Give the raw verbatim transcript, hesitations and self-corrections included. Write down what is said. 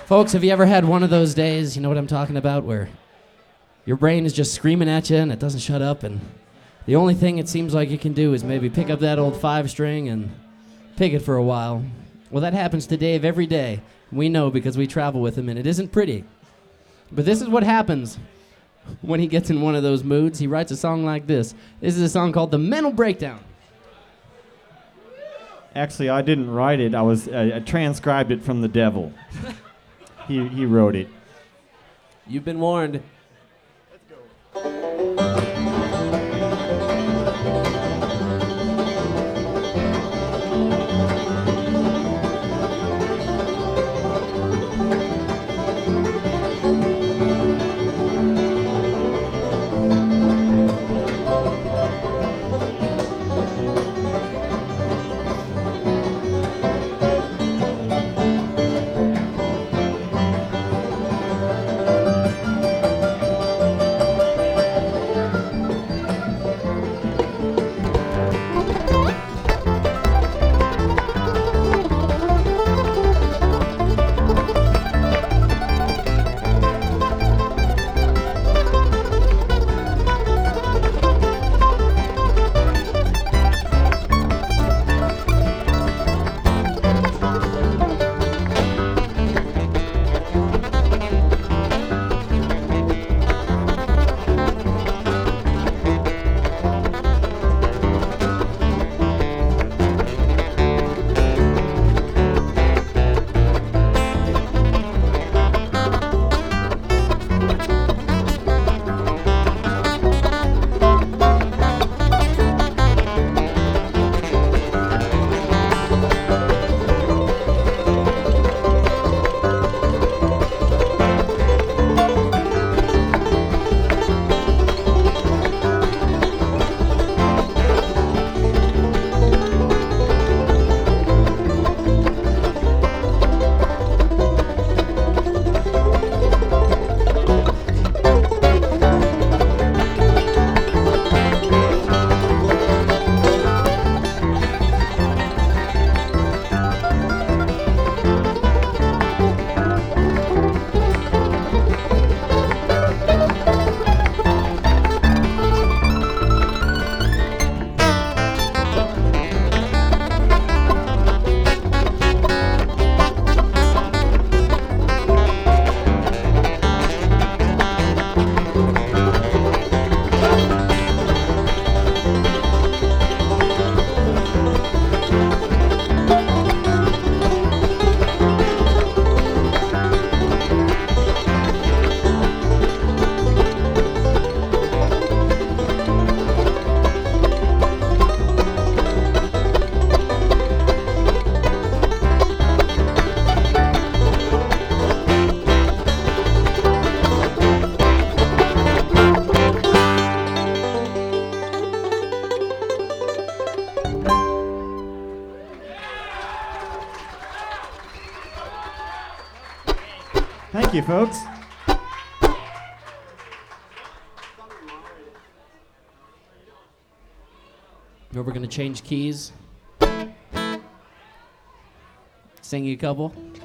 Folks, have you ever had one of those days, you know what I'm talking about, where your brain is just screaming at you and it doesn't shut up, and the only thing it seems like you can do is maybe pick up that old five string and pick it for a while? Well, that happens to Dave every day. We know because we travel with him, and it isn't pretty. But this is what happens when he gets in one of those moods. He writes a song like this. This is a song called The Mental Breakdown. Actually, I didn't write it. I was uh, I transcribed it from the devil. he he wrote it. You've been warned. Thank you, folks. Now we're going to change keys. Sing you a couple.